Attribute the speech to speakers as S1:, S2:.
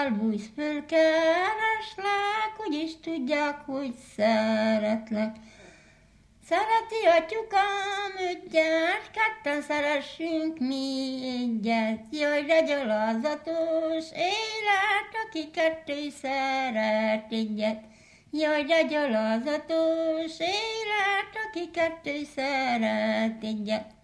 S1: felbújsz, fölkereslek, úgyis tudják, hogy szeretlek. Szereti atyukám ügyet, ketten szeressünk mi egyet. Jaj, de gyalázatos élet, aki kettő szeret egyet. Jaj, de gyalázatos élet, aki kettő szeret egyet.